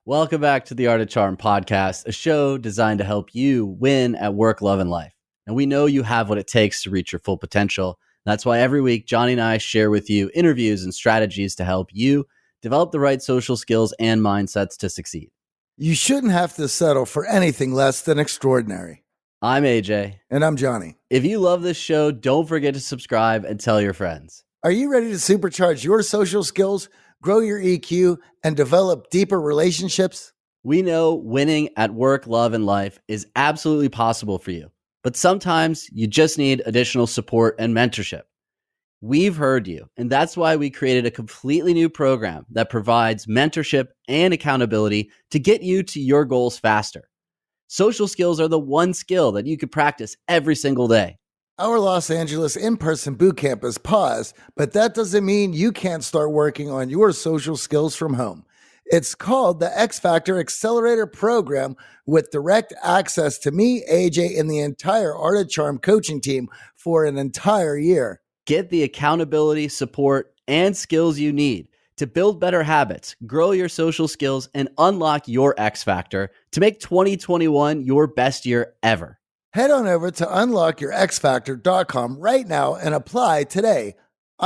Welcome back to the Art of Charm podcast, a show designed to help you win at work, love, and life. And we know you have what it takes to reach your full potential. That's why every week, Johnny and I share with you interviews and strategies to help you develop the right social skills and mindsets to succeed. You shouldn't have to settle for anything less than extraordinary. I'm AJ. And I'm Johnny. If you love this show, don't forget to subscribe and tell your friends. Are you ready to supercharge your social skills, grow your EQ, and develop deeper relationships? We know winning at work, love, and life is absolutely possible for you, but sometimes you just need additional support and mentorship. We've heard you, and that's why we created a completely new program that provides mentorship and accountability to get you to your goals faster. Social skills are the one skill that you could practice every single day. Our Los Angeles in-person boot camp is paused, but that doesn't mean you can't start working on your social skills from home. It's called the X Factor Accelerator Program with direct access to me, AJ, and the entire Art of Charm coaching team for an entire year. Get the accountability, support, and skills you need to build better habits, grow your social skills, and unlock your X Factor to make 2021 your best year ever. Head on over to unlockyourxfactor.com right now and apply today.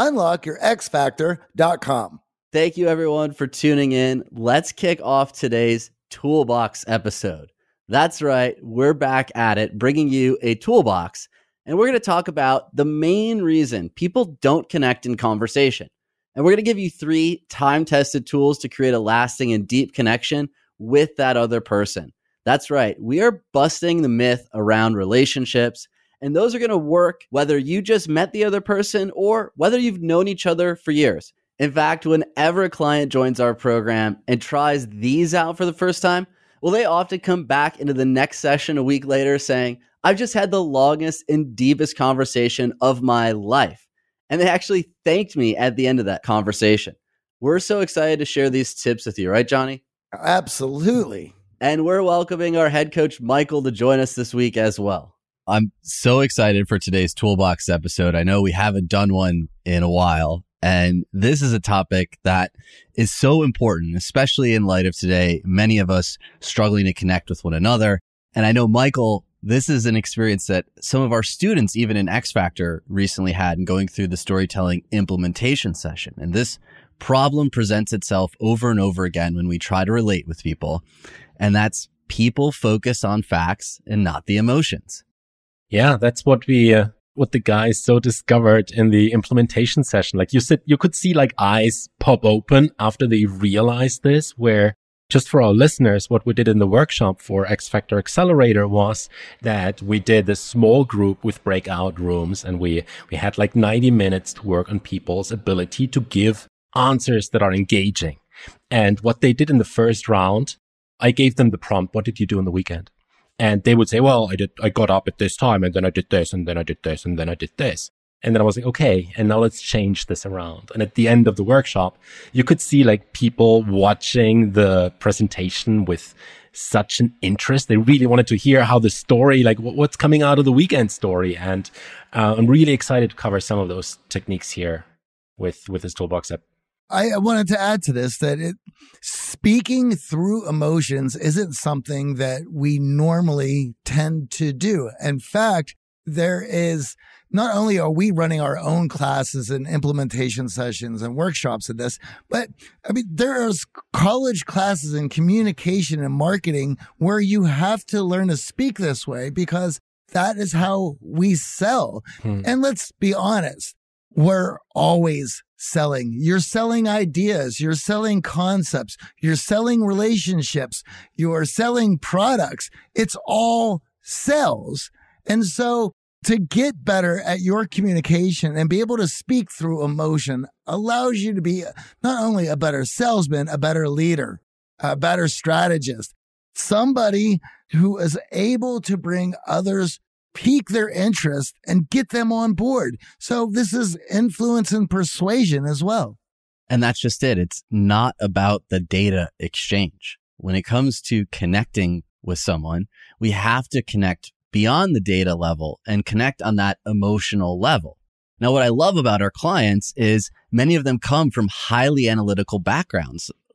Unlockyourxfactor.com. Thank you, everyone, for tuning in. Let's kick off today's Toolbox episode. That's right. We're back at it, bringing you a toolbox, and we're going to talk about the main reason people don't connect in conversation. And we're going to give you 3 time-tested tools to create a lasting and deep connection with that other person. That's right. We are busting the myth around relationships, and those are going to work whether you just met the other person or whether you've known each other for years. In fact, whenever a client joins our program and tries these out for the first time, well, they often come back into the next session a week later saying, I've just had the longest and deepest conversation of my life. And they actually thanked me at the end of that conversation. We're so excited to share these tips with you, right, Johnny? Absolutely. And we're welcoming our head coach, Michael, to join us this week as well. I'm so excited for today's Toolbox episode. I know we haven't done one in a while, and this is a topic that is so important, especially in light of today, many of us struggling to connect with one another. And I know, Michael, this is an experience that some of our students, even in X Factor, recently had in going through the storytelling implementation session. And this problem presents itself over and over again when we try to relate with people. And that's people focus on facts and not the emotions. Yeah, that's what the guys so discovered in the implementation session. Like you said, you could see like eyes pop open after they realized this, where just for our listeners, what we did in the workshop for X Factor Accelerator was that we did a small group with breakout rooms, and we had like 90 minutes to work on people's ability to give answers that are engaging. And what they did in the first round, I gave them the prompt, what did you do on the weekend? And they would say, well, I got up at this time, and then I did this, and then I did this, and then I did this. And then I was like, okay, and now let's change this around. And at the end of the workshop, you could see like people watching the presentation with such an interest. They really wanted to hear how the story, like what's coming out of the weekend story. And I'm really excited to cover some of those techniques here with this Toolbox app. I wanted to add to this that speaking through emotions isn't something that we normally tend to do. In fact, there is, not only are we running our own classes and implementation sessions and workshops of this, but I mean, there's college classes in communication and marketing where you have to learn to speak this way because that is how we sell. And let's be honest, we're always selling. You're selling ideas. You're selling concepts. You're selling relationships. You're selling products. It's all sales. And so to get better at your communication and be able to speak through emotion allows you to be not only a better salesman, a better leader, a better strategist, somebody who is able to bring others, pique their interest and get them on board. So this is influence and persuasion as well. And that's just it. It's not about the data exchange. When it comes to connecting with someone, we have to connect beyond the data level and connect on that emotional level. Now, what I love about our clients is many of them come from highly analytical backgrounds,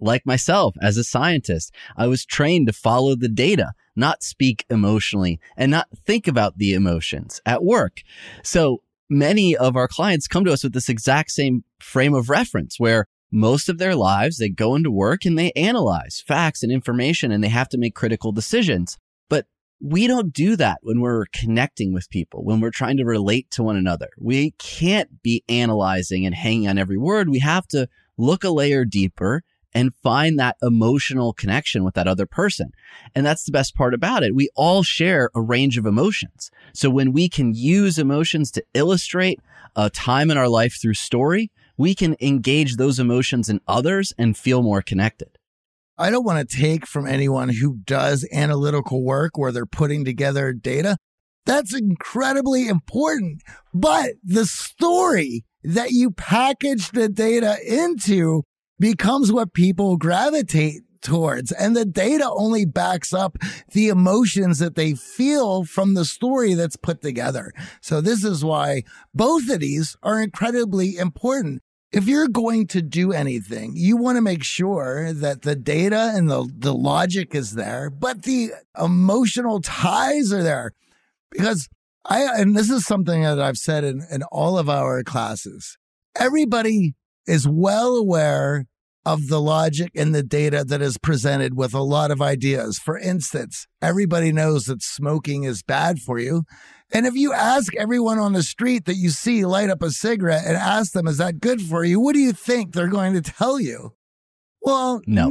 Like myself, as a scientist, I was trained to follow the data, not speak emotionally and not think about the emotions at work. So many of our clients come to us with this exact same frame of reference where most of their lives, they go into work and they analyze facts and information and they have to make critical decisions. But we don't do that when we're connecting with people, when we're trying to relate to one another. We can't be analyzing and hanging on every word. We have to look a layer deeper and find that emotional connection with that other person. And that's the best part about it. We all share a range of emotions. So when we can use emotions to illustrate a time in our life through story, we can engage those emotions in others and feel more connected. I don't want to take from anyone who does analytical work where they're putting together data. That's incredibly important. But the story that you package the data into becomes what people gravitate towards. And the data only backs up the emotions that they feel from the story that's put together. So this is why both of these are incredibly important. If you're going to do anything, you want to make sure that the data and the logic is there, but the emotional ties are there. Because and this is something that I've said in all of our classes, everybody is well aware of the logic and the data that is presented with a lot of ideas. For instance, everybody knows that smoking is bad for you. And if you ask everyone on the street that you see light up a cigarette and ask them, is that good for you? What do you think they're going to tell you? Well, no,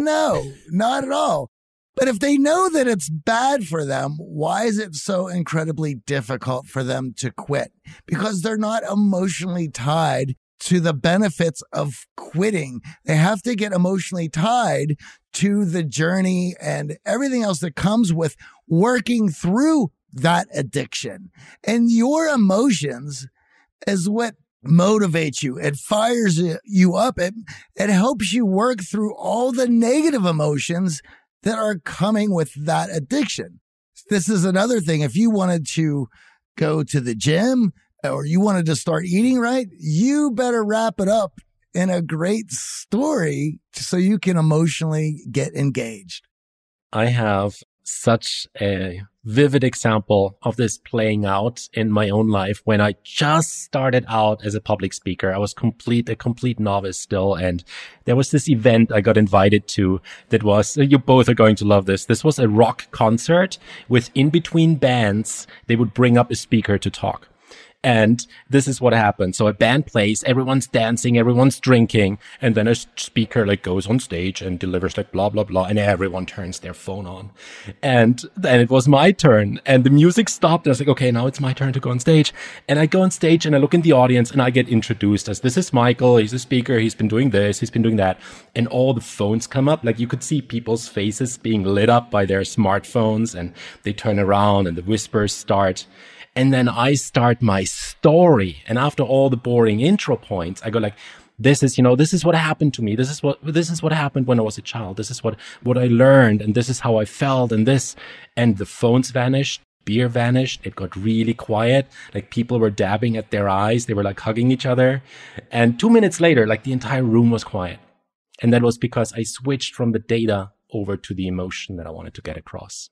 not at all. But if they know that it's bad for them, why is it so incredibly difficult for them to quit? Because they're not emotionally tied to the benefits of quitting. They have to get emotionally tied to the journey and everything else that comes with working through that addiction. And your emotions is what motivates you. It fires you up. It helps you work through all the negative emotions that are coming with that addiction. This is another thing. If you wanted to go to the gym or you wanted to start eating right, you better wrap it up in a great story so you can emotionally get engaged. I have such a vivid example of this playing out in my own life when I just started out as a public speaker. I was a complete novice still. And there was this event I got invited to that was, you both are going to love this. This was a rock concert with in between bands. They would bring up a speaker to talk. And this is what happened. So a band plays, everyone's dancing, everyone's drinking, and then a speaker goes on stage and delivers blah, blah, blah, and everyone turns their phone on. And then it was my turn, and the music stopped. And I was like, okay, now it's my turn to go on stage. And I go on stage and I look in the audience and I get introduced as, this is Michael, he's a speaker, he's been doing this, he's been doing that. And all the phones come up. You could see people's faces being lit up by their smartphones, and they turn around and the whispers start. And then I start my story. And after all the boring intro points, I go this is what happened to me. This is what happened when I was a child. This is what I learned. And this is how I felt. And the phones vanished. Beer vanished. It got really quiet. People were dabbing at their eyes. They were hugging each other. And 2 minutes later, the entire room was quiet. And that was because I switched from the data over to the emotion that I wanted to get across.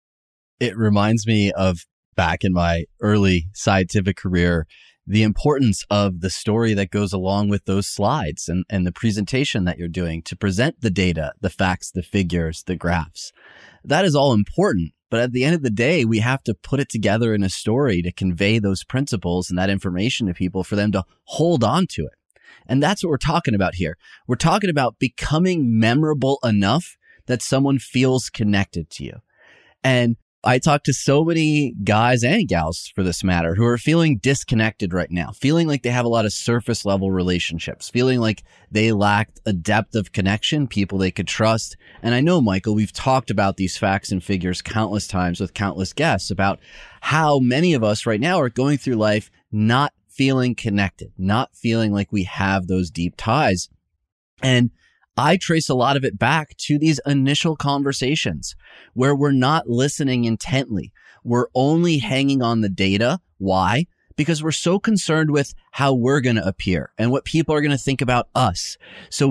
It reminds me of back in my early scientific career, the importance of the story that goes along with those slides and the presentation that you're doing to present the data, the facts, the figures, the graphs. That is all important. But at the end of the day, we have to put it together in a story to convey those principles and that information to people for them to hold on to it. And that's what we're talking about here. We're talking about becoming memorable enough that someone feels connected to you. And I talk to so many guys and gals, for this matter, who are feeling disconnected right now, feeling like they have a lot of surface level relationships, feeling like they lacked a depth of connection, people they could trust. And I know, Michael, we've talked about these facts and figures countless times with countless guests about how many of us right now are going through life not feeling connected, not feeling like we have those deep ties. And I trace a lot of it back to these initial conversations where we're not listening intently. We're only hanging on the data. Why? Because we're so concerned with how we're going to appear and what people are going to think about us. So we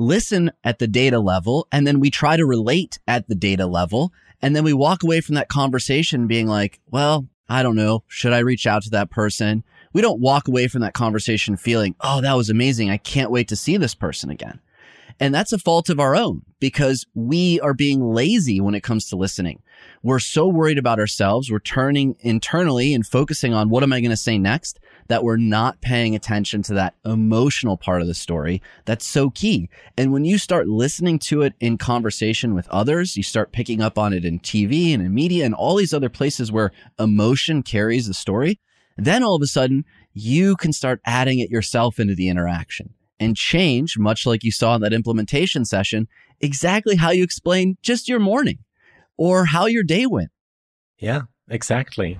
listen at the data level, and then we try to relate at the data level. And then we walk away from that conversation being like, well, I don't know. Should I reach out to that person? We don't walk away from that conversation feeling, oh, that was amazing. I can't wait to see this person again. And that's a fault of our own because we are being lazy when it comes to listening. We're so worried about ourselves. We're turning internally and focusing on what am I going to say next that we're not paying attention to that emotional part of the story. That's so key. And when you start listening to it in conversation with others, you start picking up on it in TV and in media and all these other places where emotion carries the story. Then all of a sudden you can start adding it yourself into the interaction and change, much like you saw in that implementation session, exactly how you explain just your morning or how your day went. Yeah, exactly.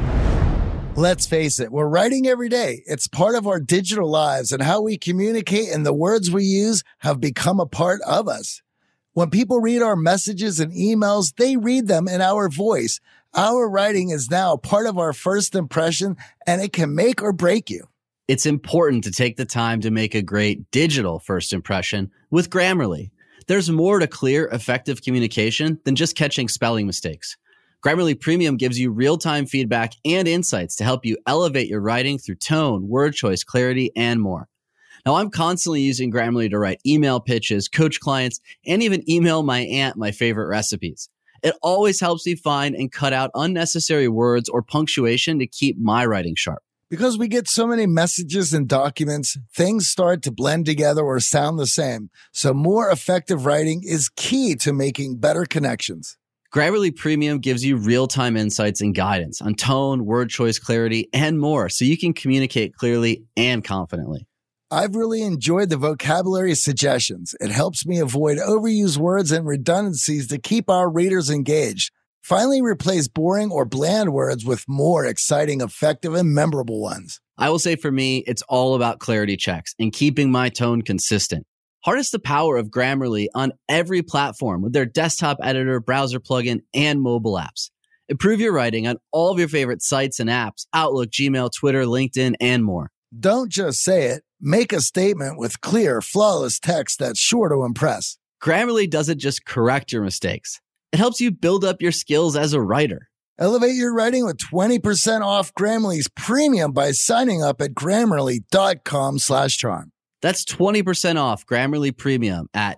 Let's face it, we're writing every day. It's part of our digital lives, and how we communicate and the words we use have become a part of us. When people read our messages and emails, they read them in our voice. Our writing is now part of our first impression, and it can make or break you. It's important to take the time to make a great digital first impression with Grammarly. There's more to clear, effective communication than just catching spelling mistakes. Grammarly Premium gives you real-time feedback and insights to help you elevate your writing through tone, word choice, clarity, and more. Now, I'm constantly using Grammarly to write email pitches, coach clients, and even email my aunt my favorite recipes. It always helps me find and cut out unnecessary words or punctuation to keep my writing sharp. Because we get so many messages and documents, things start to blend together or sound the same. So more effective writing is key to making better connections. Grammarly Premium gives you real-time insights and guidance on tone, word choice, clarity, and more, so you can communicate clearly and confidently. I've really enjoyed the vocabulary suggestions. It helps me avoid overused words and redundancies to keep our readers engaged. Finally, replace boring or bland words with more exciting, effective, and memorable ones. I will say for me, it's all about clarity checks and keeping my tone consistent. Harness the power of Grammarly on every platform with their desktop editor, browser plugin, and mobile apps. Improve your writing on all of your favorite sites and apps, Outlook, Gmail, Twitter, LinkedIn, and more. Don't just say it. Make a statement with clear, flawless text that's sure to impress. Grammarly doesn't just correct your mistakes. It helps you build up your skills as a writer. Elevate your writing with 20% off Grammarly's Premium by signing up at Grammarly.com/charm. That's 20% off Grammarly Premium at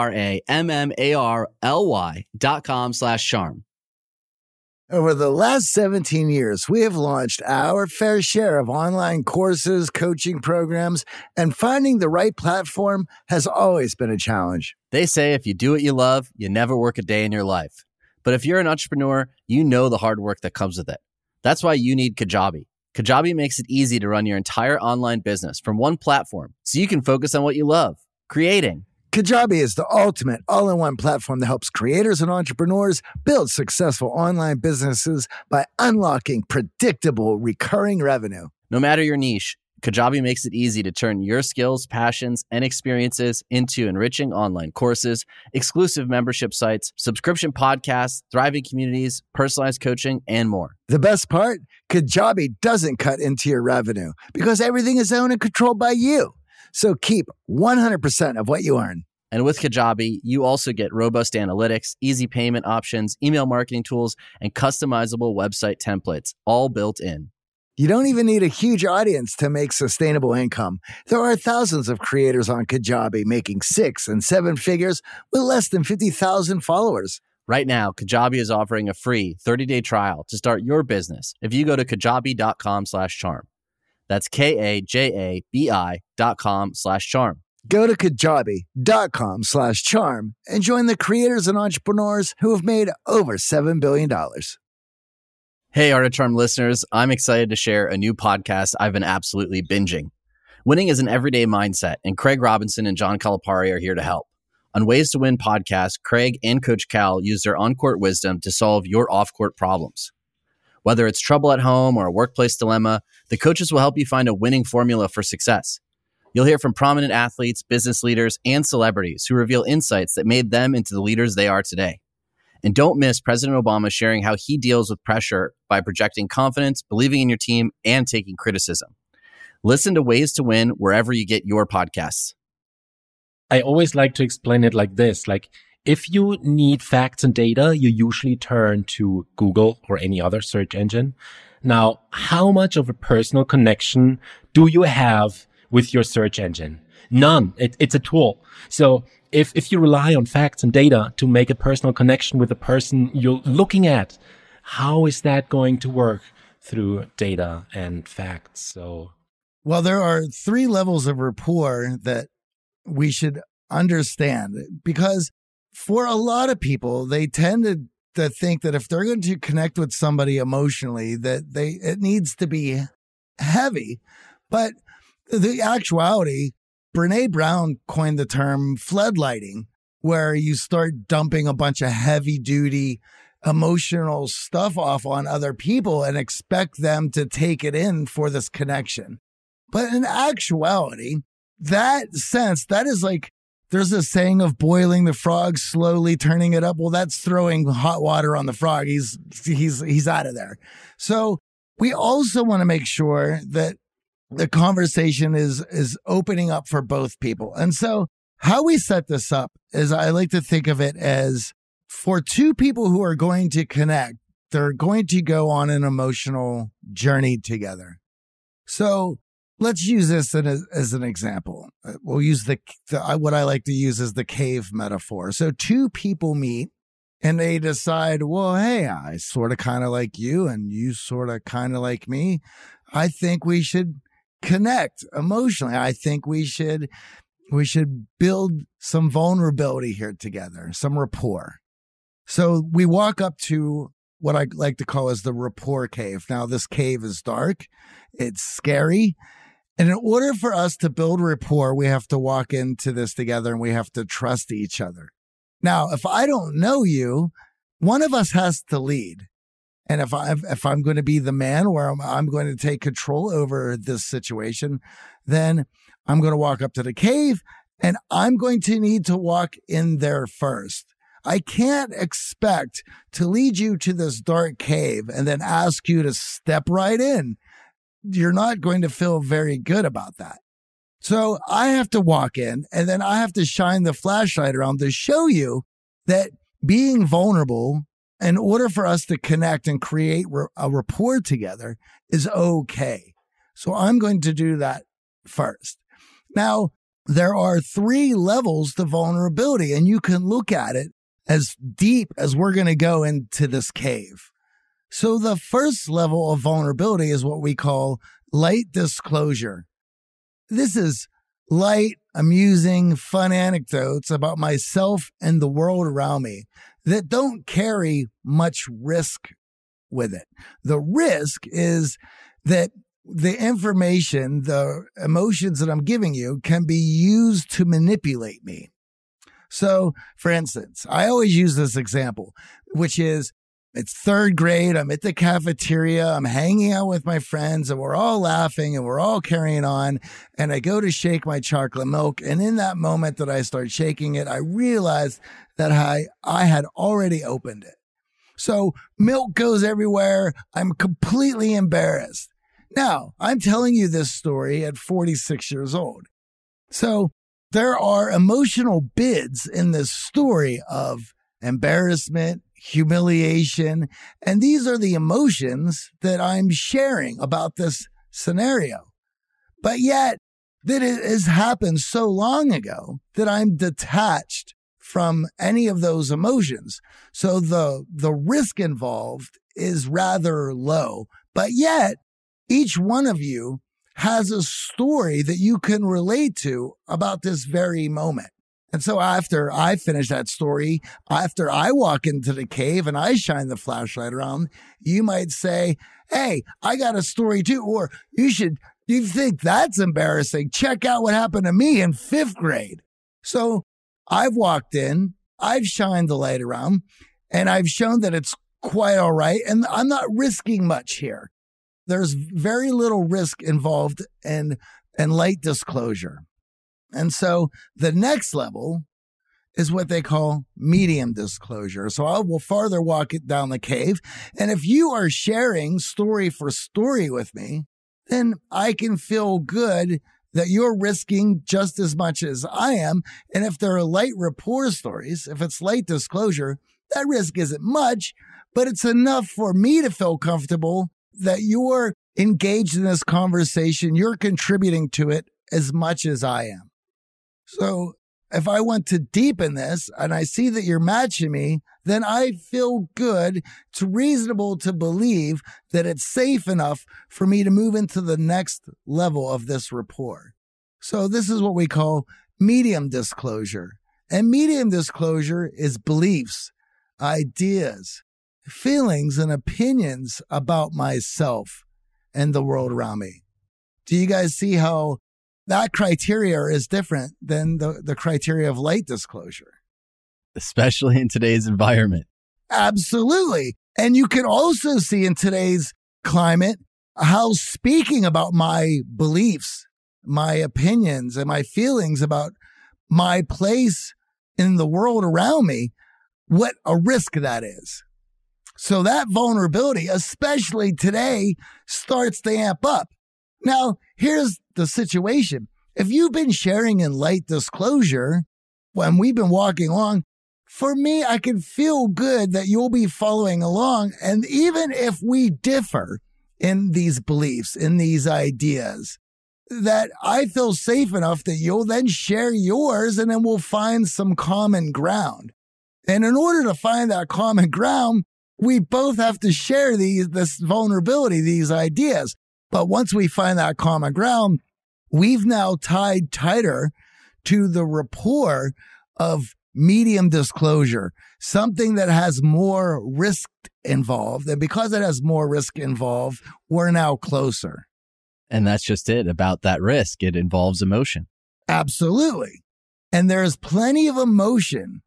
GRAMMARLY.com/charm. Over the last 17 years, we have launched our fair share of online courses, coaching programs, and finding the right platform has always been a challenge. They say if you do what you love, you never work a day in your life. But if you're an entrepreneur, you know the hard work that comes with it. That's why you need Kajabi. Kajabi makes it easy to run your entire online business from one platform so you can focus on what you love, creating. Kajabi is the ultimate all-in-one platform that helps creators and entrepreneurs build successful online businesses by unlocking predictable, recurring revenue. No matter your niche, Kajabi makes it easy to turn your skills, passions, and experiences into enriching online courses, exclusive membership sites, subscription podcasts, thriving communities, personalized coaching, and more. The best part? Kajabi doesn't cut into your revenue because everything is owned and controlled by you. So keep 100% of what you earn. And with Kajabi, you also get robust analytics, easy payment options, email marketing tools, and customizable website templates, all built in. You don't even need a huge audience to make sustainable income. There are thousands of creators on Kajabi making 6 and 7 figures with less than 50,000 followers. Right now, Kajabi is offering a free 30-day trial to start your business if you go to kajabi.com/charm. That's KAJABI.com/charm. Go to kajabi.com/charm and join the creators and entrepreneurs who have made over $7 billion. Hey, Art of Charm listeners, I'm excited to share a new podcast I've been absolutely binging. Winning is an everyday mindset, and Craig Robinson and John Calipari are here to help. On Ways to Win podcast, Craig and Coach Cal use their on-court wisdom to solve your off-court problems. Whether it's trouble at home or a workplace dilemma, the coaches will help you find a winning formula for success. You'll hear from prominent athletes, business leaders, and celebrities who reveal insights that made them into the leaders they are today. And don't miss President Obama sharing how he deals with pressure by projecting confidence, believing in your team, and taking criticism. Listen to Ways to Win wherever you get your podcasts. I always like to explain it like this. Like, if you need facts and data, you usually turn to Google or any other search engine. Now, how much of a personal connection do you have with your search engine? None. It's a tool. So if you rely on facts and data to make a personal connection with the person you're looking at, how is that going to work through data and facts? So, well, there are 3 levels of rapport that we should understand, because for a lot of people, they tend to think that if they're going to connect with somebody emotionally, that it needs to be heavy. But the actuality, Brene Brown coined the term floodlighting, where you start dumping a bunch of heavy duty emotional stuff off on other people and expect them to take it in for this connection. But in actuality, that is like, there's a saying of boiling the frog, slowly turning it up. Well, that's throwing hot water on the frog. He's out of there. So we also want to make sure that the conversation is opening up for both people. And so how we set this up is, I like to think of it as, for 2 people who are going to connect, they're going to go on an emotional journey together. So let's use this as an example. We'll use what I like to use as the cave metaphor. So 2 people meet and they decide, well, hey, I sort of kind of like you and you sort of kind of like me. I think we should connect emotionally. I think we should build some vulnerability here together, some rapport. So we walk up to what I like to call as the rapport cave. Now, this cave is dark. It's scary. And in order for us to build rapport, we have to walk into this together and we have to trust each other. Now, if I don't know you, one of us has to lead. And if I'm going to be the man where I'm going to take control over this situation, then I'm going to walk up to the cave and I'm going to need to walk in there first. I can't expect to lead you to this dark cave and then ask you to step right in. You're not going to feel very good about that. So I have to walk in and then I have to shine the flashlight around to show you that being vulnerable, in order for us to connect and create a rapport together, is okay. So I'm going to do that first. Now, there are 3 levels to vulnerability, and you can look at it as deep as we're going to go into this cave. So the first level of vulnerability is what we call light disclosure. This is light, amusing, fun anecdotes about myself and the world around me that don't carry much risk with it. The risk is that the information, the emotions that I'm giving you can be used to manipulate me. So, for instance, I always use this example, which is, it's 3rd grade. I'm at the cafeteria. I'm hanging out with my friends and we're all laughing and we're all carrying on. And I go to shake my chocolate milk. And in that moment that I start shaking it, I realized that I had already opened it. So milk goes everywhere. I'm completely embarrassed. Now, I'm telling you this story at 46 years old. So there are emotional bids in this story of embarrassment, humiliation, and these are the emotions that I'm sharing about this scenario. But yet, that it has happened so long ago that I'm detached from any of those emotions. So the risk involved is rather low. But yet, each one of you has a story that you can relate to about this very moment. And so after I finish that story, after I walk into the cave and I shine the flashlight around, you might say, hey, I got a story too. Or you think that's embarrassing. Check out what happened to me in 5th grade. So I've walked in, I've shined the light around, and I've shown that it's quite all right. And I'm not risking much here. There's very little risk involved in light disclosure. And so the next level is what they call medium disclosure. So I will farther walk it down the cave. And if you are sharing story for story with me, then I can feel good that you're risking just as much as I am. And if there are light rapport stories, if it's light disclosure, that risk isn't much, but it's enough for me to feel comfortable that you're engaged in this conversation. You're contributing to it as much as I am. So if I want to deepen this and I see that you're matching me, then I feel good. It's reasonable to believe that it's safe enough for me to move into the next level of this rapport. So this is what we call medium disclosure. And medium disclosure is beliefs, ideas, feelings, and opinions about myself and the world around me. Do you guys see how that criteria is different than the criteria of light disclosure? Especially in today's environment. Absolutely. And you can also see in today's climate how speaking about my beliefs, my opinions, and my feelings about my place in the world around me, what a risk that is. So that vulnerability, especially today, starts to amp up. Now, here's the situation. If you've been sharing in light disclosure when we've been walking along, for me, I can feel good that you'll be following along. And even if we differ in these beliefs, in these ideas, that I feel safe enough that you'll then share yours and then we'll find some common ground. And in order to find that common ground, we both have to share this vulnerability, these ideas. But once we find that common ground, we've now tied tighter to the rapport of medium disclosure, something that has more risk involved. And because it has more risk involved, we're now closer. And that's just it about that risk. It involves emotion. Absolutely. And there's plenty of emotion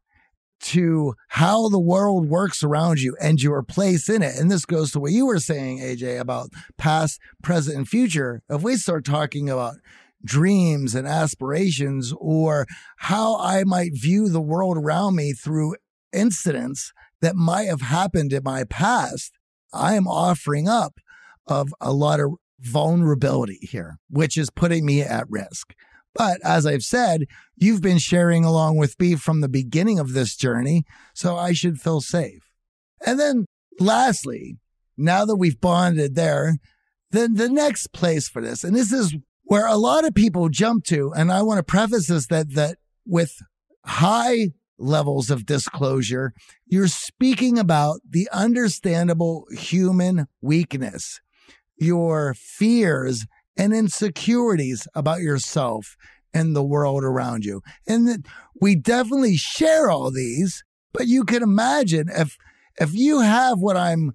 to how the world works around you and your place in it. And this goes to what you were saying, AJ, about past, present, and future. If we start talking about dreams and aspirations or how I might view the world around me through incidents that might have happened in my past, I am offering up of a lot of vulnerability here, which is putting me at risk. But as I've said, you've been sharing along with me from the beginning of this journey, so I should feel safe. And then lastly, now that we've bonded there, then the next place for this, and this is where a lot of people jump to, and I want to preface this that with high levels of disclosure, you're speaking about the understandable human weakness, your fears and insecurities about yourself and the world around you. And that we definitely share all these, but you can imagine if you have what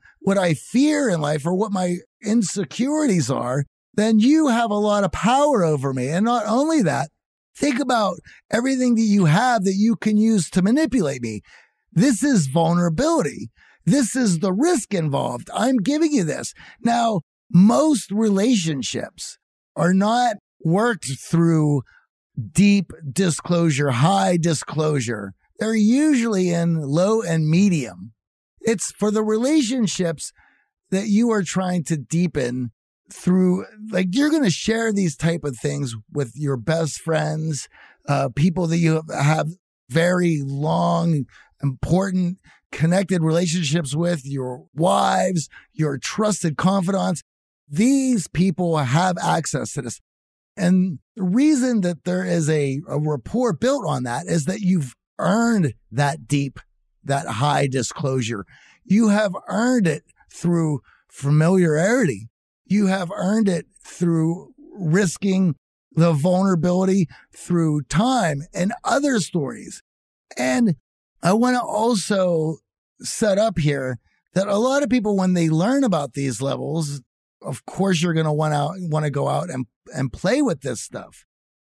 I fear in life or what my insecurities are, then you have a lot of power over me. And not only that, think about everything that you have that you can use to manipulate me. This is vulnerability. This is the risk involved. I'm giving you this. Now, most relationships are not worked through deep disclosure, high disclosure. They're usually in low and medium. It's for the relationships that you are trying to deepen through, like you're going to share these type of things with your best friends, people that you have very long, important, connected relationships with, your wives, your trusted confidants. These people have access to this. And the reason that there is a rapport built on that is that you've earned that deep, that high disclosure. You have earned it through familiarity. You have earned it through risking the vulnerability through time and other stories. And I want to also set up here that a lot of people, when they learn about these levels, of course, you're going to want to go out and play with this stuff.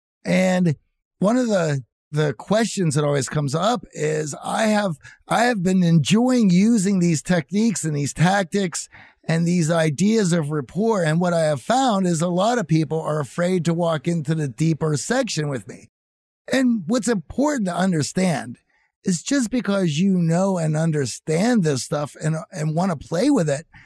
And one of the questions that always comes up is I have been enjoying using these techniques and these tactics and these ideas of rapport. And what I have found is a lot of people are afraid to walk into the deeper section with me. And what's important to understand is just because you know and understand this stuff and want to play with it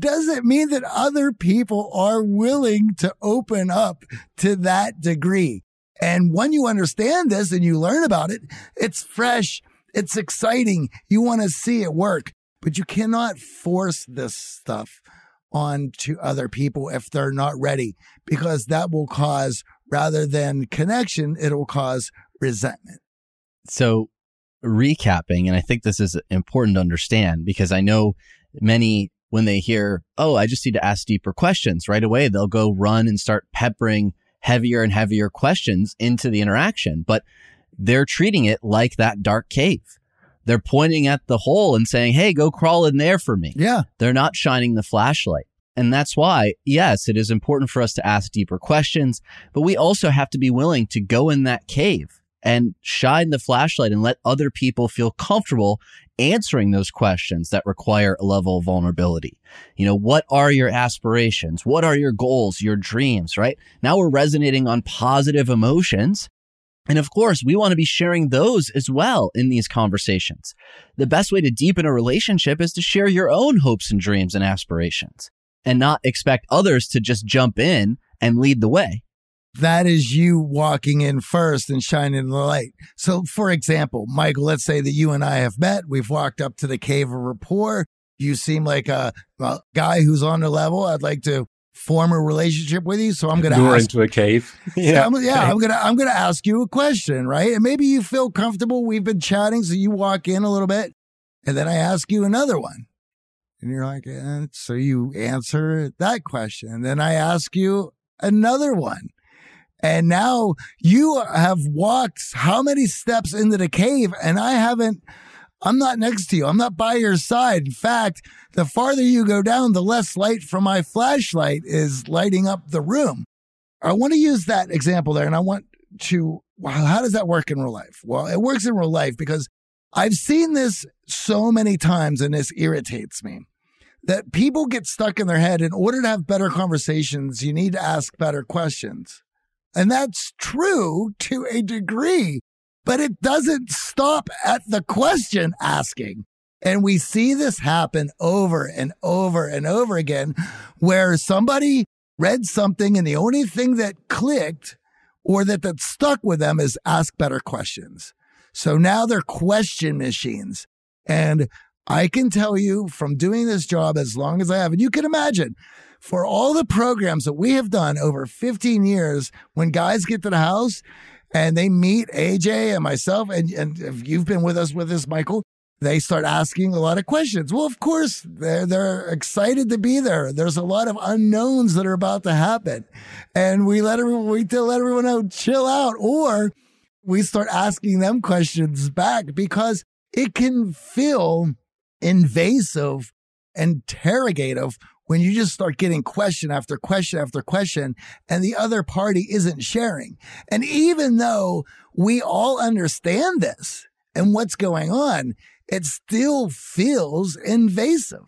doesn't mean that other people are willing to open up to that degree. And when you understand this and you learn about it, it's fresh, it's exciting. You want to see it work, but you cannot force this stuff onto other people if they're not ready, because that will cause, rather than connection, it will cause resentment. So recapping, and I think this is important to understand, because I know many, when they hear, oh, I just need to ask deeper questions, right away, they'll go run and start peppering heavier and heavier questions into the interaction. But they're treating it like that dark cave. They're pointing at the hole and saying, hey, go crawl in there for me. Yeah. They're not shining the flashlight. And that's why, yes, it is important for us to ask deeper questions, but we also have to be willing to go in that cave and shine the flashlight and let other people feel comfortable answering those questions that require a level of vulnerability. You know, what are your aspirations? What are your goals, your dreams, right? Now we're resonating on positive emotions. And of course, we want to be sharing those as well in these conversations. The best way to deepen a relationship is to share your own hopes and dreams and aspirations and not expect others to just jump in and lead the way. That is you walking in first and shining the light. So, for example, Michael, let's say that you and I have met. We've walked up to the cave of rapport. You seem like a guy who's on the level. I'd like to form a relationship with you. So I'm going to lure into a cave. I'm going to ask you a question, right? And maybe you feel comfortable. We've been chatting, so you walk in a little bit, and then I ask you another one. And you're like, so you answer that question. And then I ask you another one. And now you have walked how many steps into the cave, and I'm not next to you. I'm not by your side. In fact, the farther you go down, the less light from my flashlight is lighting up the room. I want to use that example there, and I want to, how does that work in real life? Well, it works in real life because I've seen this so many times, and this irritates me, that people get stuck in their head. In order to have better conversations, you need to ask better questions. And that's true to a degree, but it doesn't stop at the question asking. And we see this happen over and over and over again, where somebody read something and the only thing that clicked or that stuck with them is ask better questions. So now they're question machines. And I can tell you from doing this job as long as I have, and you can imagine, for all the programs that we have done over 15 years, when guys get to the house and they meet AJ and myself, and if you've been with us with this, Michael, they start asking a lot of questions. Well, of course, they're excited to be there. There's a lot of unknowns that are about to happen. And we let everyone know, chill out. Or we start asking them questions back because it can feel invasive, interrogative, when you just start getting question after question after question and the other party isn't sharing. And even though we all understand this and what's going on, it still feels invasive.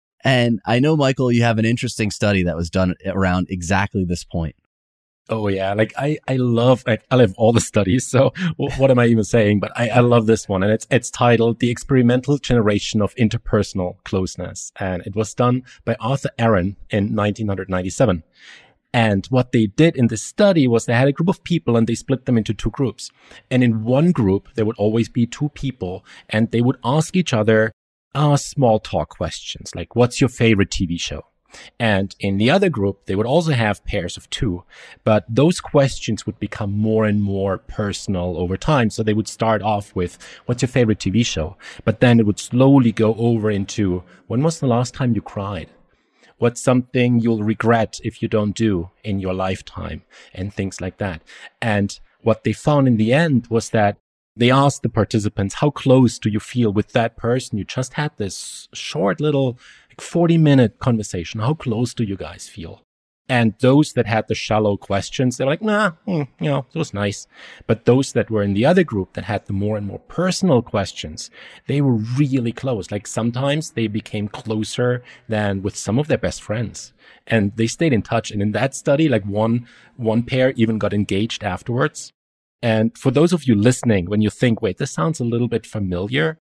And I know, Michael, you have an interesting study that was done around exactly this point. Oh yeah, like I love all the studies. So what am I even saying? But I love this one, and it's titled "The Experimental Generation of Interpersonal Closeness," and it was done by Arthur Aaron in 1997. And what they did in this study was they had a group of people and they split them into two groups. And in one group, there would always be two people, and they would ask each other small talk questions like, "What's your favorite TV show?" And in the other group, they would also have pairs of two, but those questions would become more and more personal over time. So they would start off with, "What's your favorite TV show?" But then it would slowly go over into, "When was the last time you cried? What's something you'll regret if you don't do in your lifetime?" And things like that. And what they found in the end was that they asked the participants, "How close do you feel with that person you just had this short little 40-minute conversation? How close do you guys feel?" And those that had the shallow questions, they're like, it was nice. But those that were in the other group that had the more and more personal questions, they were really close. Like sometimes they became closer than with some of their best friends. And they stayed in touch. And in that study, like one pair even got engaged afterwards. And for those of you listening, when you think, wait, this sounds a little bit familiar,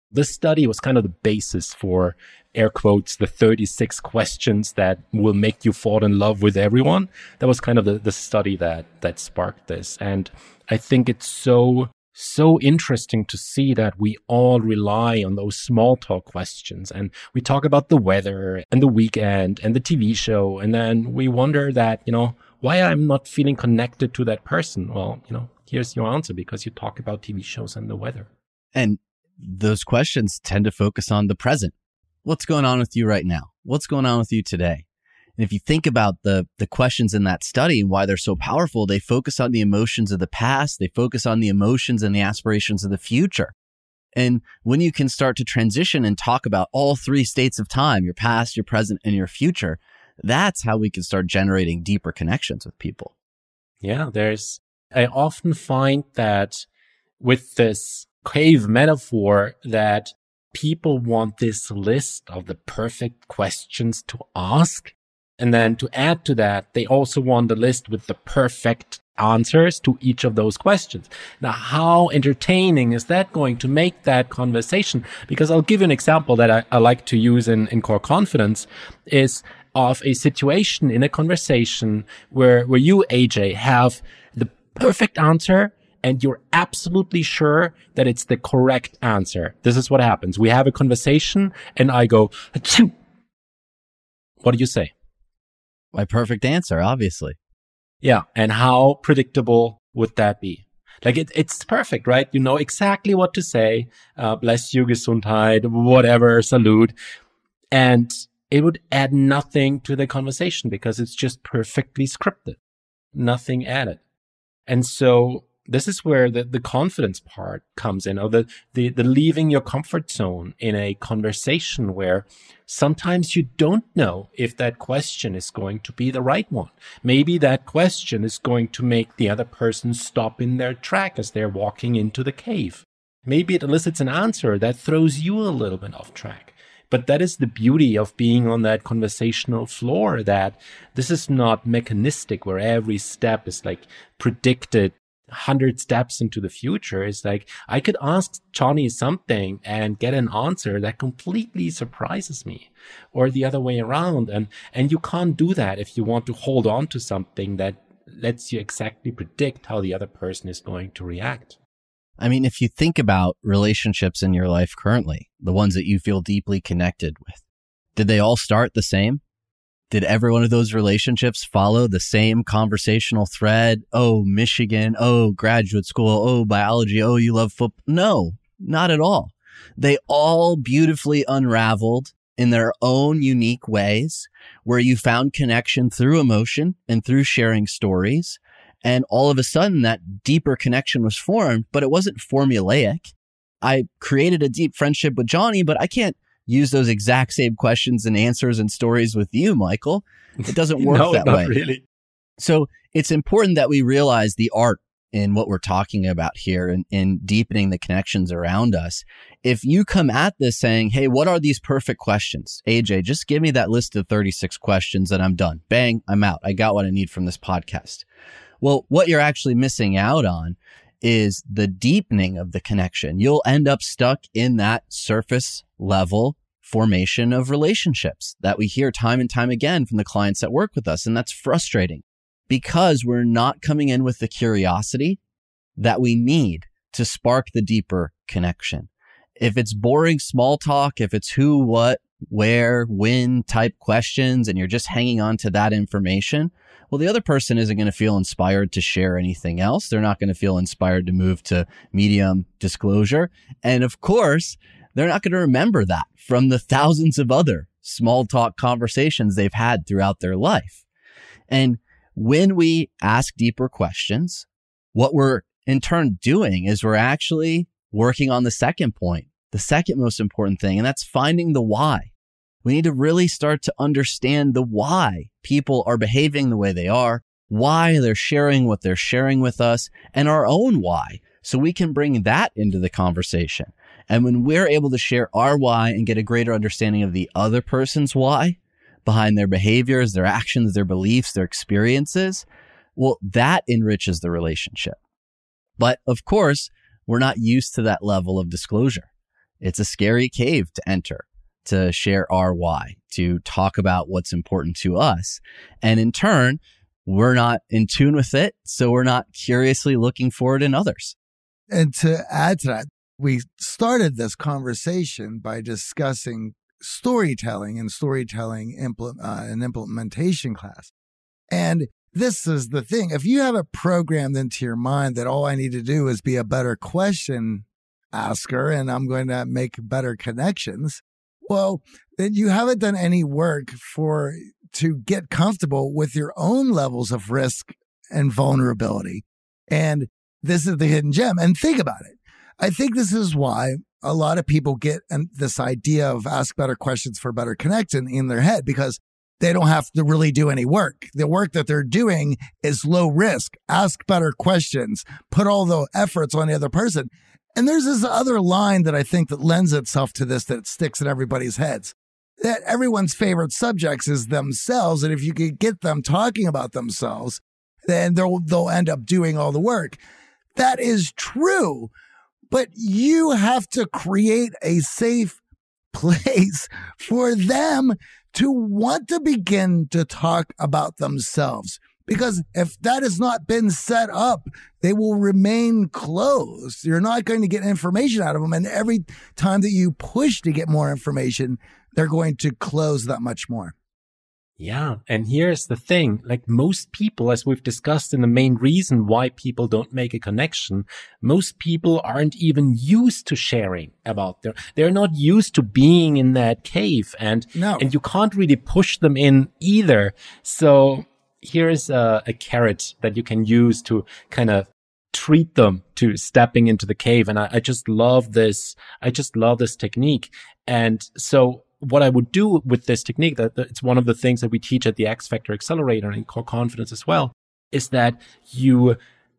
This study was kind of the basis for, air quotes, the 36 questions that will make you fall in love with everyone. That was kind of the study that sparked this. And I think it's so interesting to see that we all rely on those small talk questions. And we talk about the weather and the weekend and the TV show. And then we wonder that, why I'm not feeling connected to that person. Well, here's your answer, because you talk about TV shows and the weather. And those questions tend to focus on the present. What's going on with you right now? What's going on with you today? And if you think about the questions in that study and why they're so powerful, they focus on the emotions of the past. They focus on the emotions and the aspirations of the future. And when you can start to transition and talk about all three states of time, your past, your present, and your future, that's how we can start generating deeper connections with people. Yeah, I often find that with this cave metaphor that people want this list of the perfect questions to ask. And then to add to that, they also want a list with the perfect answers to each of those questions. Now, how entertaining is that going to make that conversation? Because I'll give you an example that I like to use in Core Confidence is of a situation in a conversation where you, AJ, have the perfect answer and you're absolutely sure that it's the correct answer. This is what happens. We have a conversation and I go, achoo. What do you say? My perfect answer, obviously. Yeah. And how predictable would that be? Like it's perfect, right? You know exactly what to say. Bless you, Gesundheit, whatever, salute. And it would add nothing to the conversation because it's just perfectly scripted. Nothing added. And so this is where the confidence part comes in, or the leaving your comfort zone in a conversation where sometimes you don't know if that question is going to be the right one. Maybe that question is going to make the other person stop in their track as they're walking into the cave. Maybe it elicits an answer that throws you a little bit off track. But that is the beauty of being on that conversational floor, that this is not mechanistic where every step is like predicted 100 steps into the future. It's like I could ask Johnny something and get an answer that completely surprises me, or the other way around. And you can't do that if you want to hold on to something that lets you exactly predict how the other person is going to react. I mean, if you think about relationships in your life currently, the ones that you feel deeply connected with, did they all start the same? Did every one of those relationships follow the same conversational thread? Oh, Michigan. Oh, graduate school. Oh, biology. Oh, you love football. No, not at all. They all beautifully unraveled in their own unique ways, where you found connection through emotion and through sharing stories. And all of a sudden that deeper connection was formed, but it wasn't formulaic. I created a deep friendship with Johnny, but I can't use those exact same questions and answers and stories with you, Michael. It doesn't work No, that not way. Really. So it's important that we realize the art in what we're talking about here and in deepening the connections around us. If you come at this saying, hey, what are these perfect questions? AJ, just give me that list of 36 questions and I'm done. Bang, I'm out. I got what I need from this podcast. Well, what you're actually missing out on is the deepening of the connection. You'll end up stuck in that surface level formation of relationships that we hear time and time again from the clients that work with us. And that's frustrating because we're not coming in with the curiosity that we need to spark the deeper connection. If it's boring small talk, if it's who, what, where, when type questions, and you're just hanging on to that information, well, the other person isn't going to feel inspired to share anything else. They're not going to feel inspired to move to medium disclosure. And of course, they're not going to remember that from the thousands of other small talk conversations they've had throughout their life. And when we ask deeper questions, what we're in turn doing is we're actually working on the second point, the second most important thing, and that's finding the why. We need to really start to understand the why people are behaving the way they are, why they're sharing what they're sharing with us, and our own why, so we can bring that into the conversation. And when we're able to share our why and get a greater understanding of the other person's why behind their behaviors, their actions, their beliefs, their experiences, well, that enriches the relationship. But of course, we're not used to that level of disclosure. It's a scary cave to enter, to share our why, to talk about what's important to us. And in turn, we're not in tune with it, so we're not curiously looking for it in others. And to add to that, we started this conversation by discussing storytelling and storytelling an implementation class. And this is the thing. If you have it programmed into your mind that all I need to do is be a better question asker and I'm going to make better connections, well, then you haven't done any work to get comfortable with your own levels of risk and vulnerability. And this is the hidden gem. And think about it. I think this is why a lot of people get this idea of ask better questions for better connection in their head, because they don't have to really do any work. The work that they're doing is low risk. Ask better questions. Put all the efforts on the other person. And there's this other line that I think that lends itself to this, that sticks in everybody's heads, that everyone's favorite subjects is themselves. And if you could get them talking about themselves, then they'll end up doing all the work. That is true. But you have to create a safe place for them to want to begin to talk about themselves. Because if that has not been set up, they will remain closed. You're not going to get information out of them. And every time that you push to get more information, they're going to close that much more. Yeah. And here's the thing, like most people, as we've discussed in the main reason why people don't make a connection, most people aren't even used to sharing about they're not used to being in that cave and you can't really push them in either. So here's a carrot that you can use to kind of treat them to stepping into the cave. And I just love this. I just love this technique. And so what I would do with this technique, that it's one of the things that we teach at the X Factor Accelerator and Core Confidence as well, is that you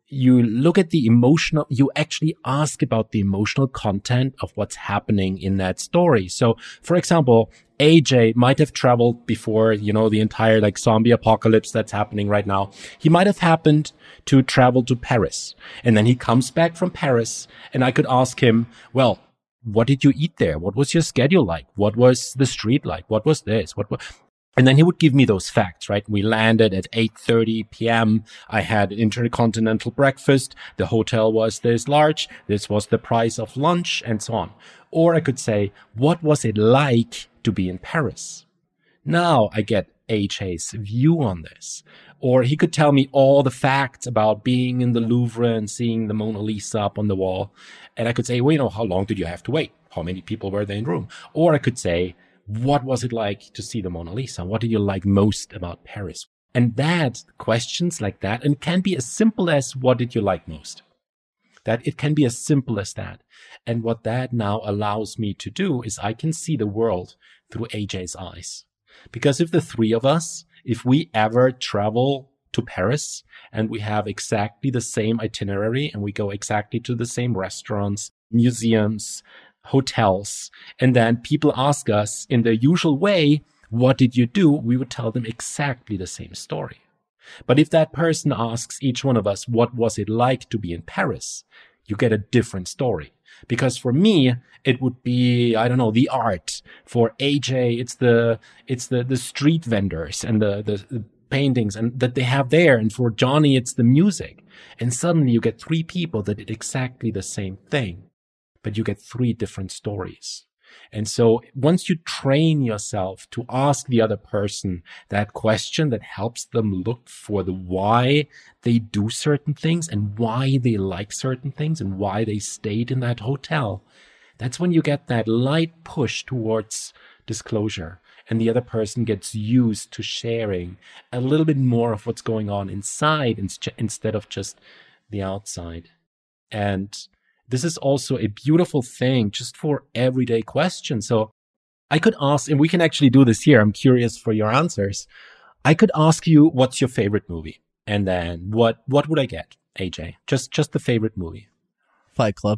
look at the emotional, you actually ask about the emotional content of what's happening in that story. So, for example, AJ might have traveled before, the entire like zombie apocalypse that's happening right now. He might have happened to travel to Paris, and then he comes back from Paris, and I could ask him, well, what did you eat there? What was your schedule like? What was the street like? What was this? And then he would give me those facts, right? We landed at 8:30 p.m. I had an intercontinental breakfast. The hotel was this large. This was the price of lunch and so on. Or I could say, what was it like to be in Paris? Now I get AJ's view on this. Or he could tell me all the facts about being in the Louvre and seeing the Mona Lisa up on the wall. And I could say, well, how long did you have to wait? How many people were there in the room? Or I could say, what was it like to see the Mona Lisa? What did you like most about Paris? And that, questions like that, and it can be as simple as, what did you like most? That it can be as simple as that. And what that now allows me to do is I can see the world through AJ's eyes. Because if the three of us, if we ever travel to Paris and we have exactly the same itinerary and we go exactly to the same restaurants, museums, hotels, and then people ask us in the usual way, what did you do? We would tell them exactly the same story. But if that person asks each one of us, what was it like to be in Paris? You get a different story. Because for me, it would be, I don't know, the art. For AJ, it's the street vendors and the paintings and that they have there. And for Johnny, it's the music. And suddenly you get three people that did exactly the same thing, but you get three different stories. And so once you train yourself to ask the other person that question that helps them look for the why they do certain things and why they like certain things and why they stayed in that hotel, that's when you get that light push towards disclosure. And the other person gets used to sharing a little bit more of what's going on inside instead of just the outside. And this is also a beautiful thing just for everyday questions. So I could ask, and we can actually do this here. I'm curious for your answers. I could ask you, what's your favorite movie? And then what would I get, AJ? Just the favorite movie. Fight Club.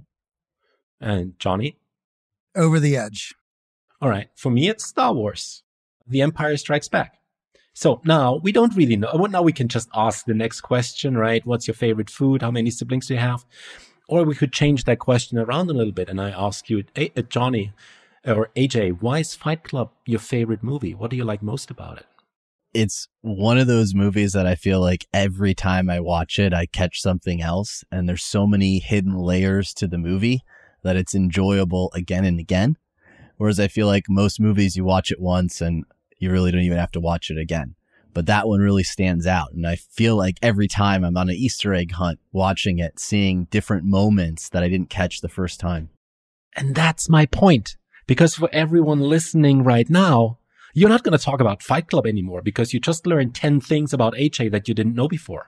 And Johnny? Over the Edge. All right. For me, it's Star Wars. The Empire Strikes Back. So now we don't really know. Now we can just ask the next question, right? What's your favorite food? How many siblings do you have? Or we could change that question around a little bit, and I ask you, Johnny or AJ, why is Fight Club your favorite movie? What do you like most about it? It's one of those movies that I feel like every time I watch it, I catch something else. And there's so many hidden layers to the movie that it's enjoyable again and again. Whereas I feel like most movies, you watch it once and you really don't even have to watch it again. But that one really stands out. And I feel like every time I'm on an Easter egg hunt watching it, seeing different moments that I didn't catch the first time. And that's my point. Because for everyone listening right now, you're not going to talk about Fight Club anymore because you just learned 10 things about AJ that you didn't know before.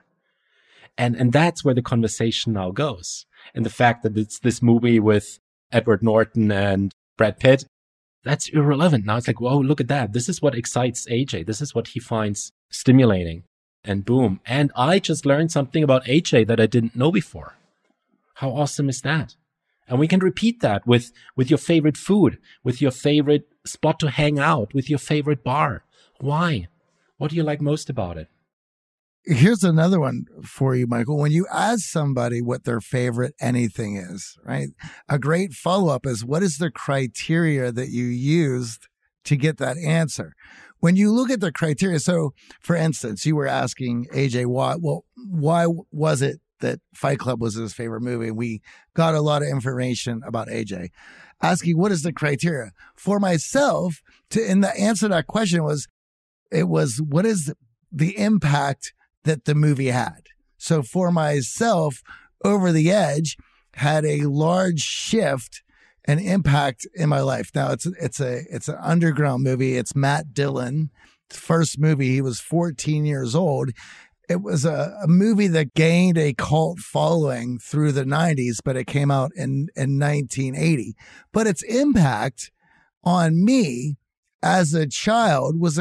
And that's where the conversation now goes. And the fact that it's this movie with Edward Norton and Brad Pitt, that's irrelevant. Now it's like, whoa, look at that. This is what excites AJ. This is what he finds stimulating. And boom. And I just learned something about AJ that I didn't know before. How awesome is that? And we can repeat that with your favorite food, with your favorite spot to hang out, with your favorite bar. Why? What do you like most about it? Here's another one for you, Michael. When you ask somebody what their favorite anything is, right? A great follow-up is, what is the criteria that you used to get that answer? When you look at the criteria, so for instance, you were asking AJ, why was it that Fight Club was his favorite movie? We got a lot of information about AJ. Asking what is the criteria for myself and the answer to that question was what is the impact that the movie had? So for myself, Over the Edge had a large shift and impact in my life. Now it's an underground movie. It's Matt Dillon's first movie. He was 14 years old. It was a movie that gained a cult following through the 90s, but it came out in 1980. But its impact on me as a child was